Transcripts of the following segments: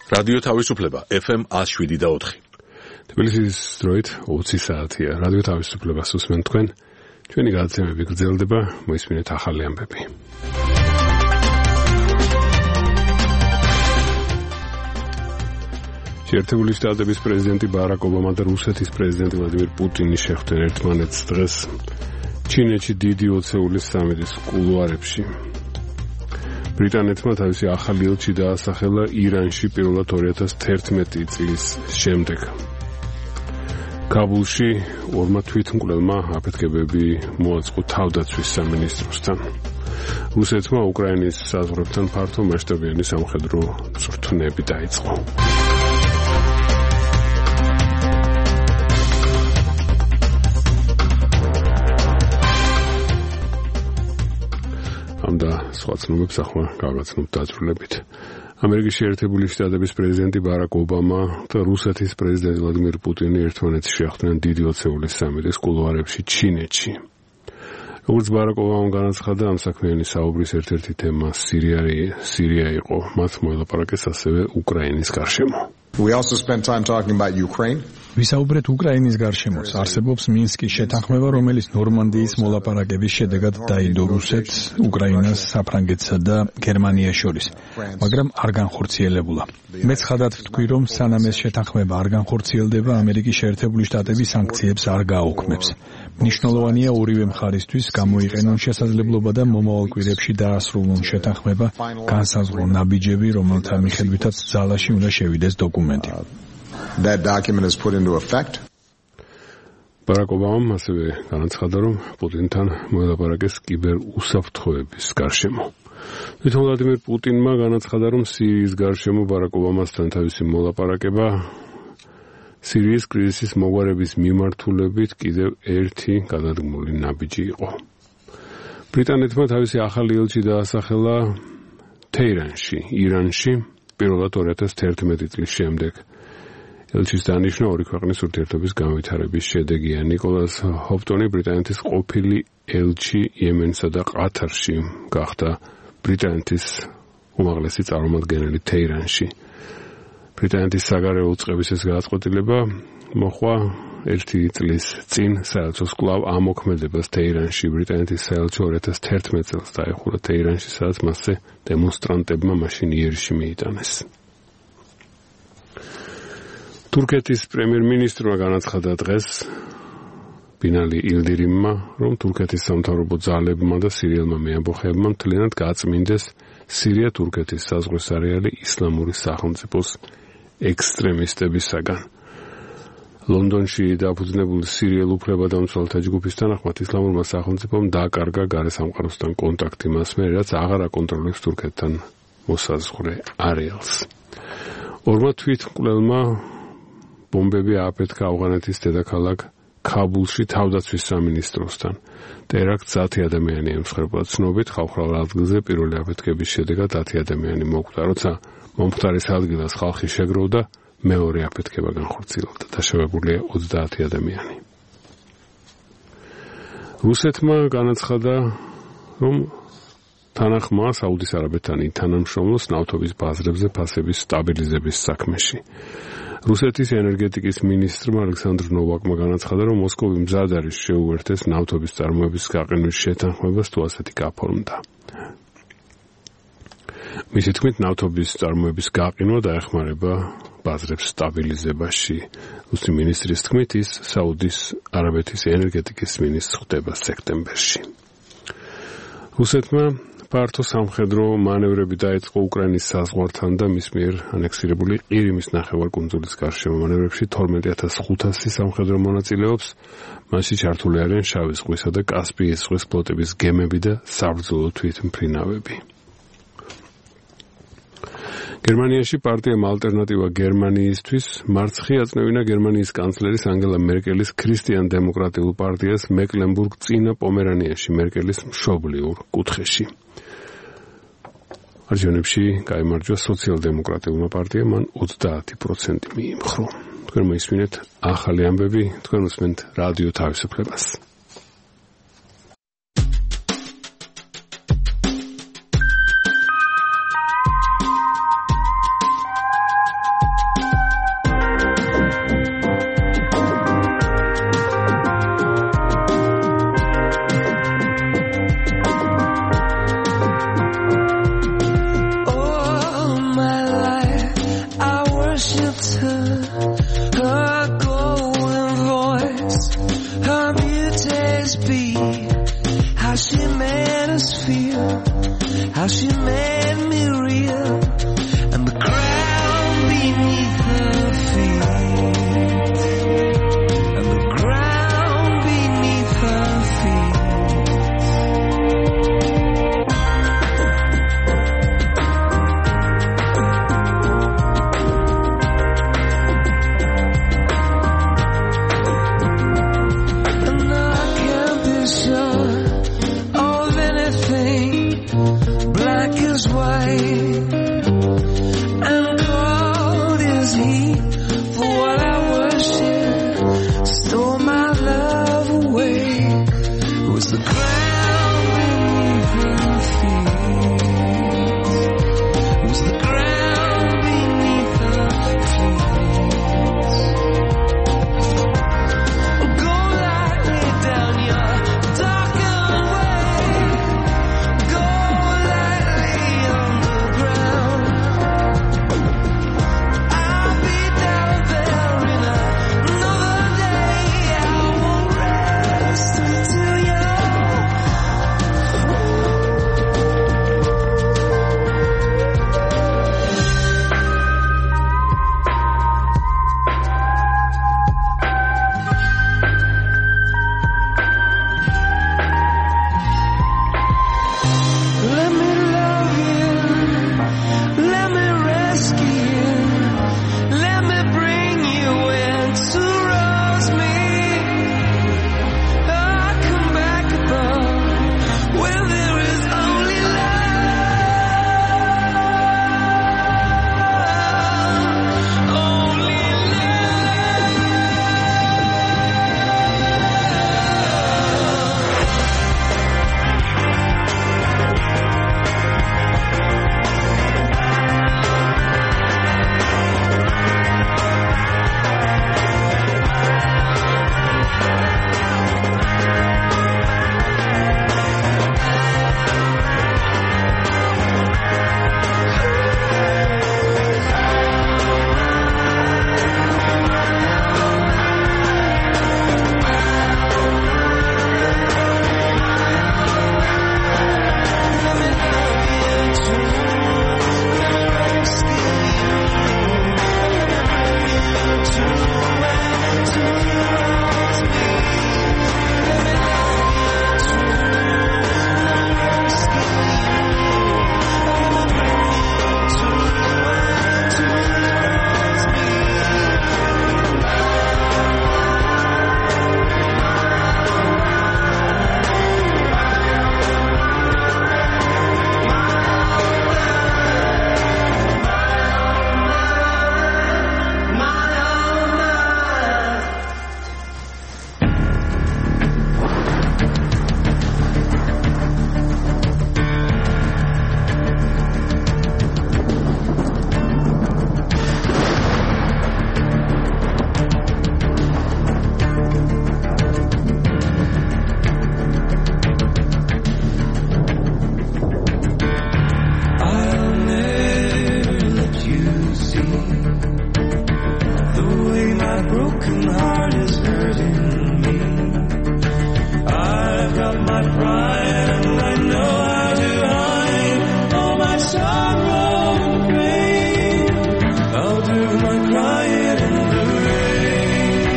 რადიო თავისუფლება FM 107.4. თბილისის დროით 20 საათია. რადიო თავისუფლებას უსმენთ თქვენ. ჩვენი გადაცემები გრძელდება, მოისმინეთ ახალი ამბები. შეერთებული შტატების პრეზიდენტი ბარაკ ობამა და რუსეთის პრეზიდენტი ვლადიმირ პუტინი შეხვდნენ ერთმანეთს დღეს ჩინეთში დიდი ოცეულის სამიტის კულუარებში. ბრიტანეთმა თავისი ახალი ელჩი დაასახელა ირანში პირველად 2011 წლის შემდეგ. კაბულში ორმა თვითმკვლელმა აფეთქებები მოაწყო თავდაცვის სამინისტროსთან. რუსეთმა უკრაინის საზღვრებთან ფართო მასშტაბიანი სამხედრო წვრთნები დაიწყო. და სხვა ცნობებს ახლა გავაცნობთ დაწვრილებით. ამერიკის შეერთებული შტატების პრეზიდენტი ბარაკ ობამა და რუსეთის პრეზიდენტი ვლადიმირ პუტინი ერთმანეთს შეხვდნენ დიდი ოცეულის სამიტის კულუარებში ჩინეთში. როგორც ბარაკ ობამამ განაცხადა, ამ საქმიანი საუბრის ერთ-ერთი თემა სირია იყო. მათ მოელაპარაკეს ასევე უკრაინის გარშემო. We also spent time talking about Ukraine. ვისაუბრეთ უკრაინის გარშემოს. არსებობს მინსკის შეთანხმება, რომელიც ნორმანდიის მოლაპარაკების შედეგად დაიდო რუსეთს, უკრაინას, საფრანგეთსა და გერმანიას შორის, მაგრამ არ განხორციელებულა. მე ცხადად ვთქვი, რომ სანამ ეს შეთანხმება არ განხორციელდება, ამერიკის შეერთებული შტატები სანქციებს არ გააუქმებს. მნიშვნელოვანია ორივე მხარისთვის გამოიყენონ შესაძლებლობა და მომავალ კვირებში დაასრულონ შეთანხმება, განსაზღვრონ ნაბიჯები, რომელთა მიხედვითაც ძალაში უნდა შევიდეს დოკუმენტი. That document is put into effect. ბარაკ ობამამ ასევე განაცხადა, რომ პუტინთან მოელაპარაკეს კიბერუსაფრთხოების გარშემო. თვითონ ვლადიმირ პუტინმა განაცხადა, რომ სირიის გარშემო ბარაკ ობამასთან თავისი მოლაპარაკება სირიის კრიზისის მოგვარების მიმართულებით კიდევ ერთი გადადგმული ნაბიჯი იყო. ბრიტანეთმა თავისი ახალი ელჩი დაასახელა თეირანში, ირანში, პირველად 2011 წლის შემდეგ. ელჩის დანიშვნა ორი ქვეყნის ურთიერთობის განვითარების შედეგია. ნიკოლას ჰოპტონი ბრიტანეთის ყოფილი ელჩი იემენსა და ყათარში გახდა ბრიტანეთის უმაღლესი წარმომადგენელი თეირანში. ბრიტანეთის საგარეო უწყების ეს გადაწყვეტილება მოხდა 1 წლის წინ საელჩოს კვლავ ამოქმედებას თეირანში. ბრიტანეთის საელჩო 2011 წელს დაეხურა თეირანში, სადაც მასზე დემონსტრანტებმა მაშინ იერიში მიიტანეს. თურქეთის პრემიერ-მინისტრმა განაცხადა დღეს ბინალი ილდირიმმა, რომ თურქეთის სამთავრობო ძალებმა და სირიელმა მეამბოხეებმა მთლიანად გაწმინდეს სირია-თურქეთის საზღვრის არეალი ისლამური სახელმწიფოს ექსტრემისტებისაგან. ლონდონში დაფუძნებული სირიელ უფლებადამცველთა ჯგუფის თანახმად ისლამურმა სახელმწიფომ დააკარგა გარესამყაროსთან კონტაქტი მასმე, რაც აღარ აკონტროლებს თურქეთთან მოსაზღვრე არეალს. ორმა თვითმკვლელმა ბომბები ააფეთქა ავღანეთის დედაქალაქ ქაბულში თავდაცვის სამინისტროსთან. ტერაქტს 10 ადამიანი ემსხვერპლა. ცნობით, ხალხურ ადგილზე პირველი აფეთქების შედეგად 10 ადამიანი მოკვდა. როცა მომხდარის ადგილას ხალხი შეგროვდა, მეორე აფეთქება განხორციელდა. დაშავებულია 30 ადამიანი. რუსეთმა განაცხადა, რომ თანახმა საუდის არაბეთთან თანამშრომლობს ნავთობის ბაზრებზე ფასების სტაბილიზების საქმეში. რუსეთის ენერგეტიკის მინისტრმა ალექსანდრ ნოვაკმა განაცხადა, რომ მოსკოვი მზად არის შეუერთდეს ნავთობის წარმოების გაყინვის შეთანხმებას, თუ ასეთი გაფორმდა. მისი თქმით, ნავთობის წარმოების გაყინვა დაეხმარება ბაზრებს სტაბილიზებაში. რუსი მინისტრის თქმით, ის საუდის არაბეთის ენერგეტიკის მინისტრს ხდება სექტემბერში. რუსეთმა ფართო სამხედრო მანევრები დაიწყო უკრაინის საზღვართან და მის მიერ ანექსირებული ყირიმის ნახევარკუნძულის გარშემო. მანევრებში 12,500 სამხედრო მონაწილეობს. მასში ჩართული არიან შავი ზღვისა და კასპიის ზღვის ფლოტების გემები და საბრძოლო თვითმფრინავები. გერმანიაში პარტიამ ალტერნატივა გერმანიისთვის მარცხი აწნევინა გერმანიის კანცლერის ანგელა მერკელის ქრისტიან-დემოკრატიულ პარტიას მეკლენბურგ-წინა პომერანიაში მერკელის მშობლიურ კუთხეში. არჩევნებში გაიმარჯვა სოციალ-დემოკრატიულმა პარტიამ, მან 30% მიიმხრო. თქვენ მოისმინეთ ახალი ამბები, თქვენ უსმენთ რადიო თავისუფლებას. she made us feel, how she made me real, and the ground beneath her feet, and the ground beneath her feet. And I can't be sure of anything, black is white, and cold is heat. For what I worship stole my love away. It was the ground beneath her feet. It was the ground beneath her feet. Go lightly down your darkened way. Go lightly on the ground. I'll be down there in another day. I won't rest until you're. Let me love you, let me rescue you, let me bring you in to rose me. I come back above where there is only love, only I'll never let you see the way my broken heart is hurting me. I've got my pride and I know how to hide all my sorrow and pain. I'll do my crying in the rain.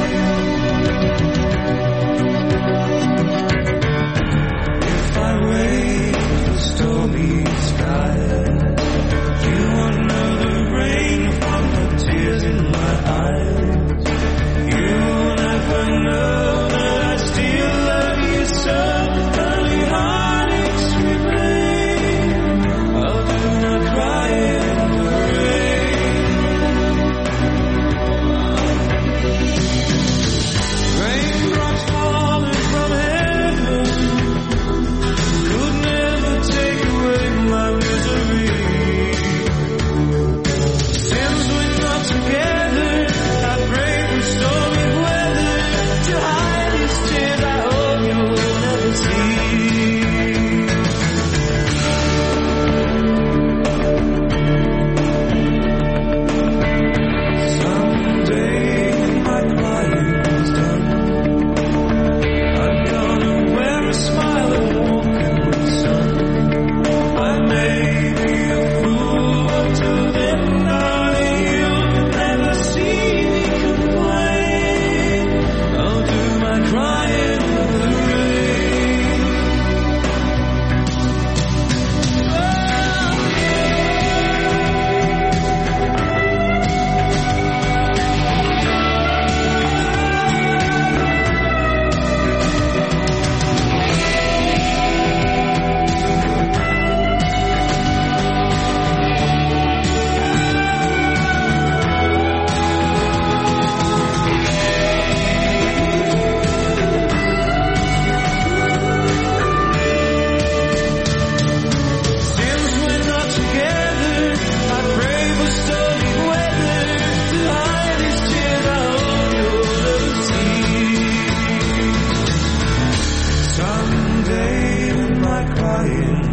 If I wait for stormy skies, you won't know the rain from the tears in my eyes. You'll never know that I still love you so.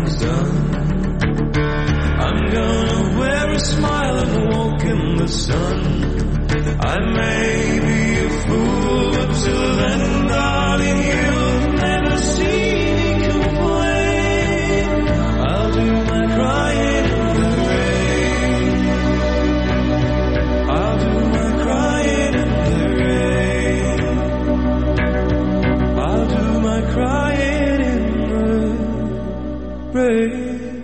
is done, I'm gonna wear a smile and walk in the sun. I may be a fool, but till then, darling, you'll never see me complain. I'll do my crying in the rain. I'll do my crying in the rain. I'll do my crying in the rain.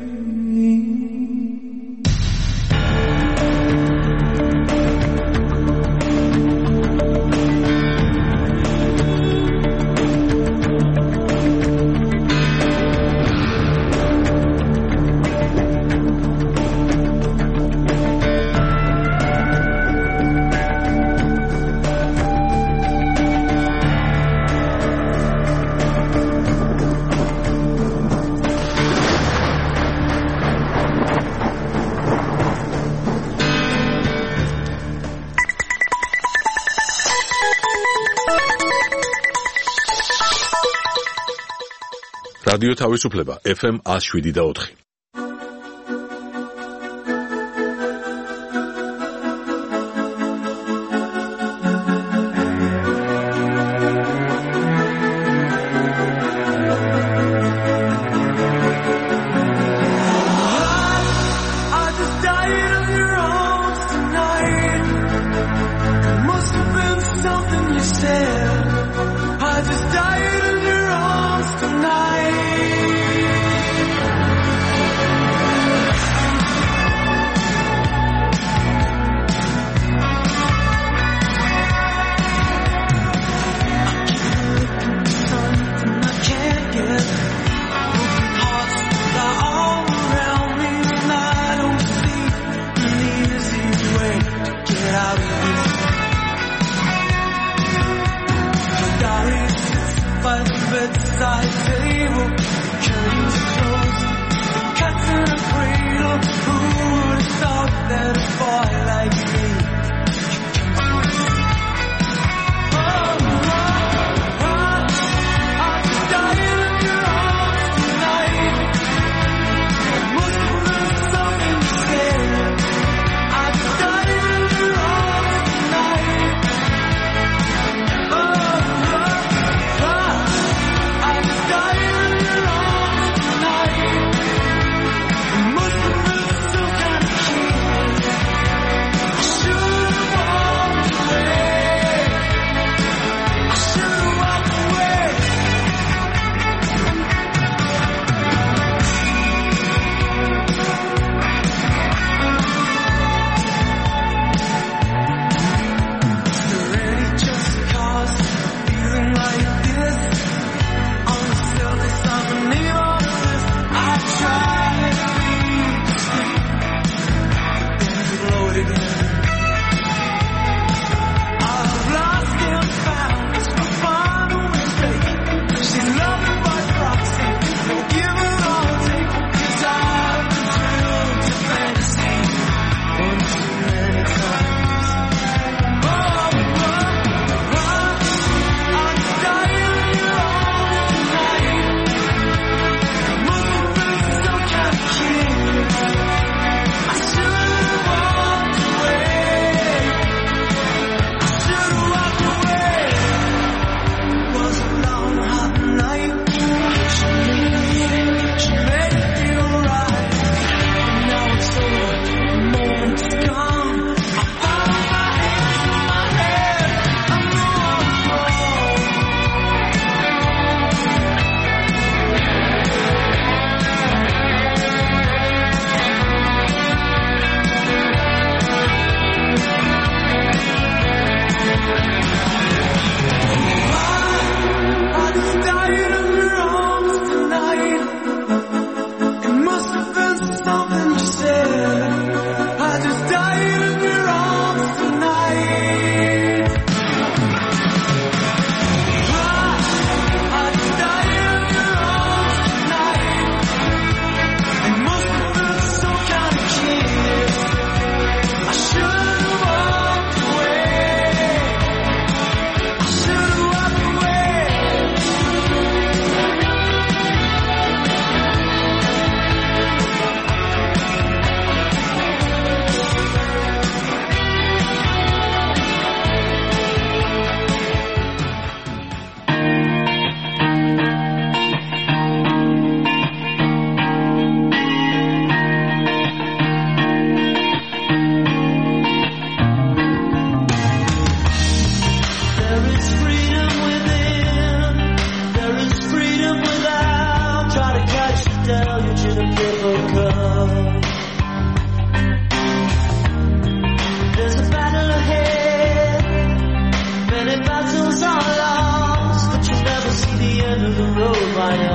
რადიო თავისუფლება FM 107.4.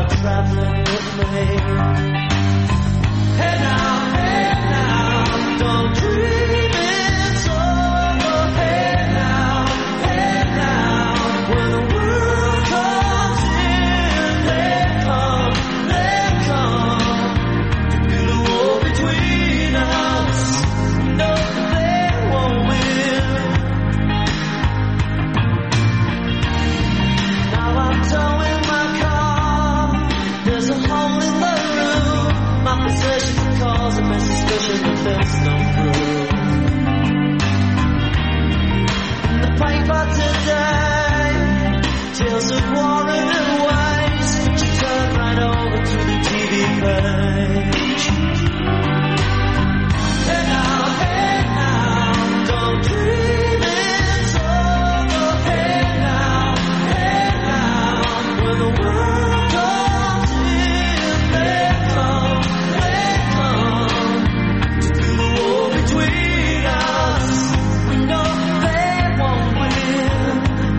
traveling with me. Hey now, don't dream it's over. Hey now, when the world comes in, they come to build a wall between us. No, they won't win. Now I'm towing my car. There's a hole in the roof. My possessions are causing me suspicion that there's no proof. In the paper today, tales of war and waste, but you turn right over to the TV page. Hey now, don't dream it's over. Hey now, when the world comes in, they come to build a wall between us. We know they won't win.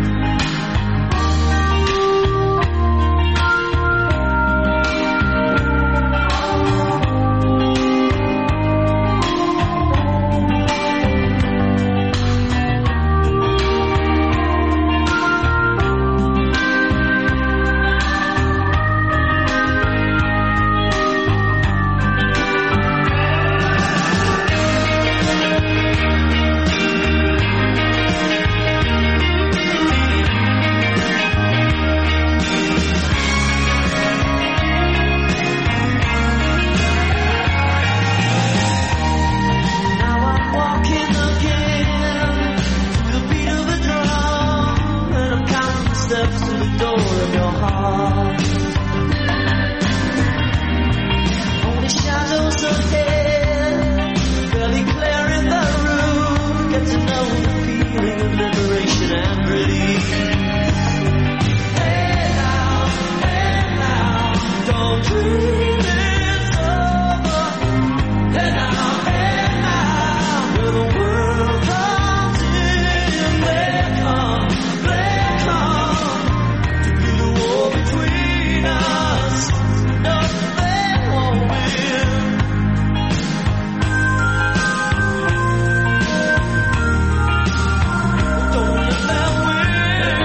Now I'm walking again to the beat of a drum, and I'm counting the steps to the door of your heart. Only shadows ahead, barely clear in the room. Get to know the feeling of liberation and relief. Hey now, don't dream it's over. Hey now, when the world comes in, they come to build a wall between us. No, they won't win. Don't let them win.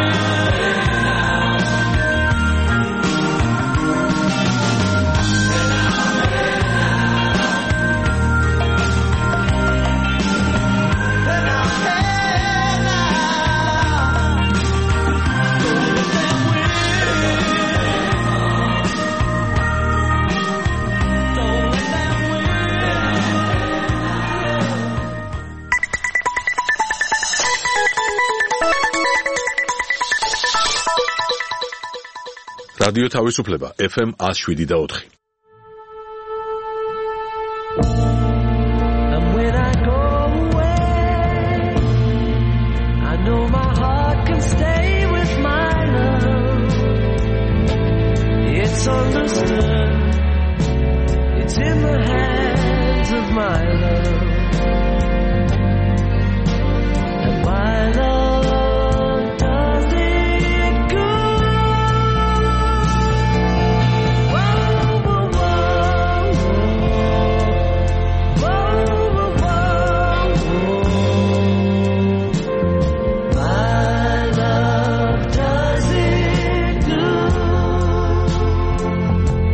რადიო თავისუფლება FM 107.4. And when I go away, I know my heart can stay with my love. It's understood. It's in the hands of my love. And my love does it good. Whoa, whoa, whoa, whoa, whoa, whoa. My love does it good.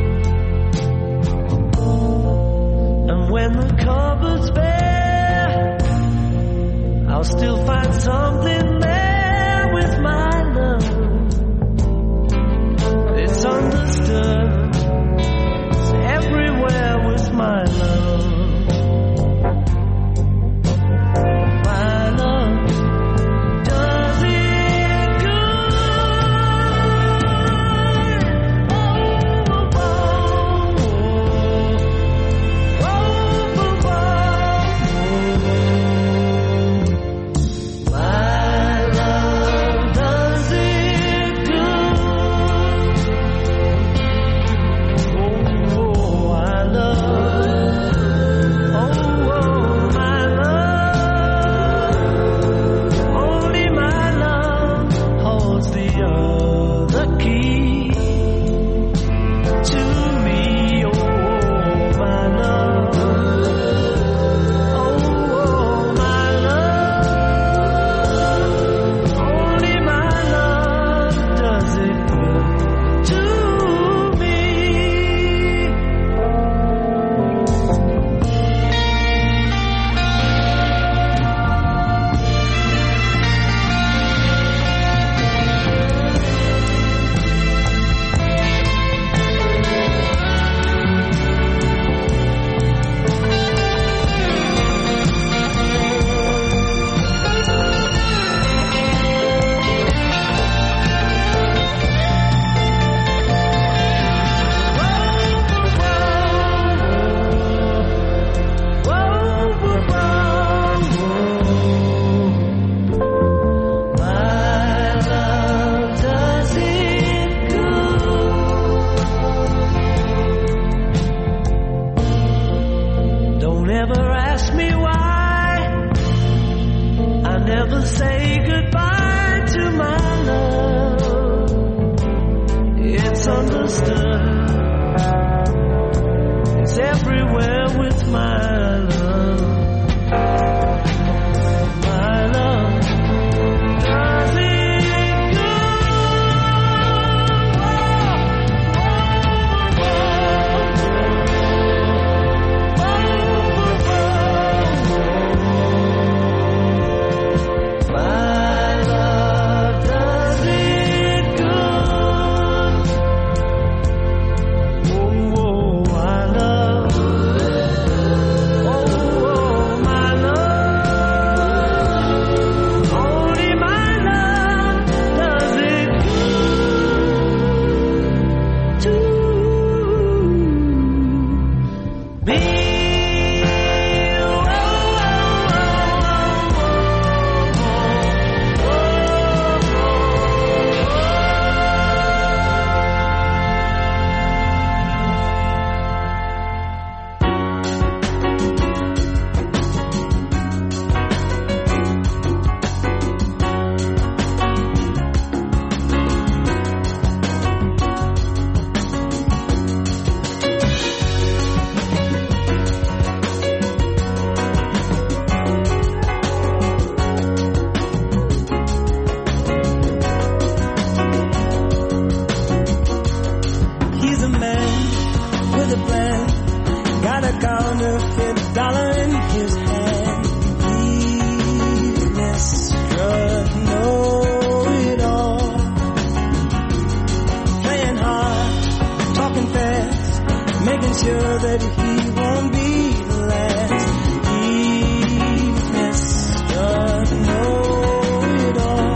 with a plan. Got a counterfeit dollar in his hand. He's Mr. Know-it-all. Playing hard, talking fast, making sure that he won't be the last. He's Mr. Know-it-all.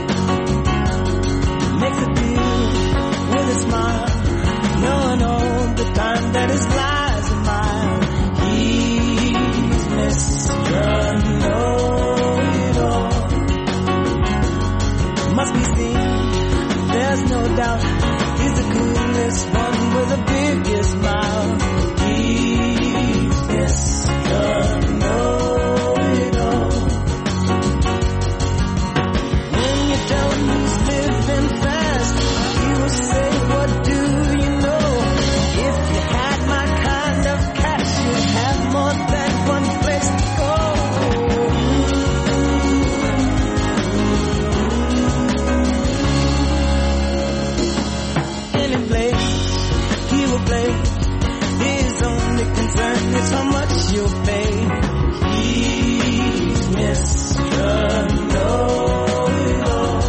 Makes a deal with a smile, knowing all the time that his lies are mine. He's Mr. Know-it-all. Must be seen, there's no doubt. He's the coolest one with the biggest smile. He's Mr. Know-it-all. When you tell him he's living fast, he will say, what do you know? If you had my kind of cash, you'd have more than one place to go. Any place he will play, his only concern is how much you'll pay. He's Mr. Know-it-all.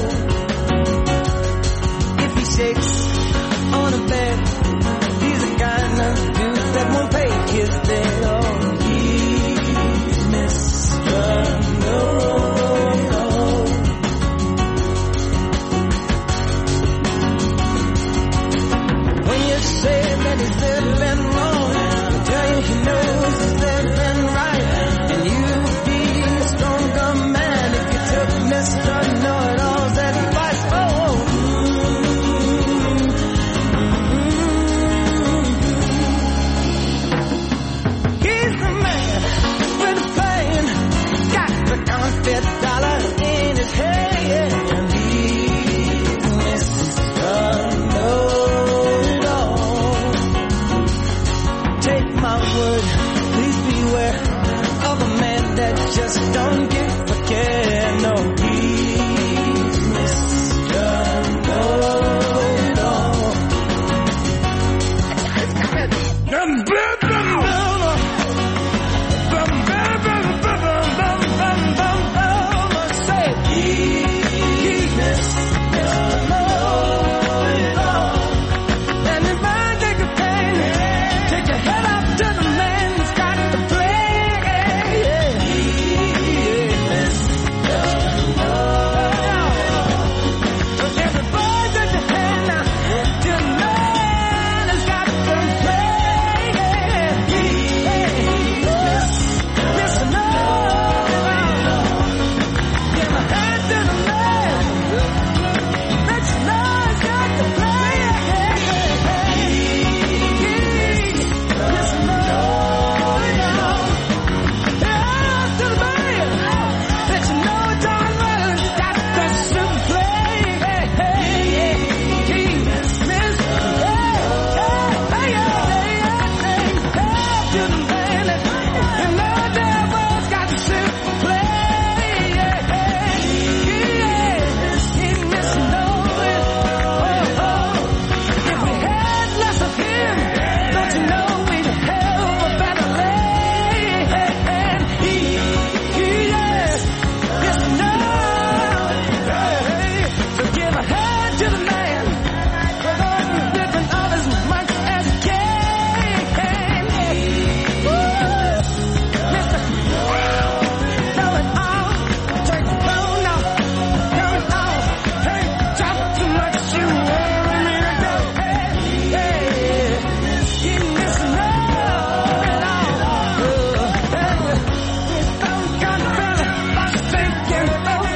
If he shakes on a bed, he's the kind of dude that won't pay his debt. Oh, he's Mr. Know-it-all. When you say that he's living wrong, he'll tell you he knows he's living right. And you'd be a stronger man if you took Mr. Know-it-all's advice. Oh, he's the man with the plan, got the counterfeit dollar in his hand. He's Mr. Know-it-all. Take my word, please beware of a man that just don't give a care. No, he's Mr. Know-it-all. Say, he's Mr. Know-it-all. And if I take a pain, take your head up to the man who's got the plan. He's Mr. Know-it-all. Everybody take your hand now to the man who's got the plan. He's Mr. Know-it-all. Give a hand to the man. Let you know he's got the plan. He's Mr. Know-it-all. Hand to the man. Let you know John Lennon got the super plan. He's Mr. Hand to the man. You know damn well he's got the super plan. He's Mr. Know-it-all. If we had less of him, don't you know we'd have a better land? Yes, Mr. Know-it-all. So give a hand to the man, with all the different of as much as you can. Mr. Know-it-all. Take the phone off, know-it-all. Hey, talk too much, you want me to go. Hey, you Mr. Know-it-all. Some kind of fella, I'm thinking only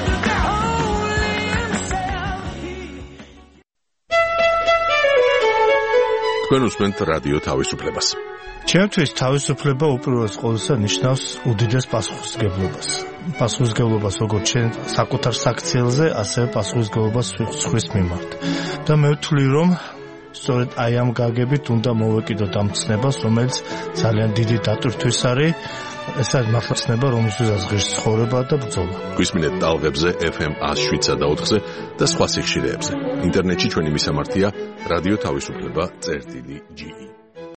himself. თქვენ უსმენთ რადიო თავისუფლებას. ჩემთვის თავისუფლება უპირველეს ყოვლისა ნიშნავს უდიდეს პასუხისმგებლობას. Პასუხისმგებლობას როგორც ჩვენ საკუთარ საქციელზე, ასევე პასუხისმგებლობას სხვის მიმართ. და მე ვთვლი, რომ სწორედ აი ამ გაგებით უნდა მოვეკიდოთ ამ ცნებას, რომელიც ძალიან დიდი დატვირთვის არის. ეს არის მართლა ცნება, რომელსაც ღირს ცხოვრება და ბრძოლა. გვისმინეთ ტალღებზე FM 107.4-ზე და სხვა სიხშირეებზე. ინტერნეტში ჩვენი მისამართია რადიო თავისუფლება.ge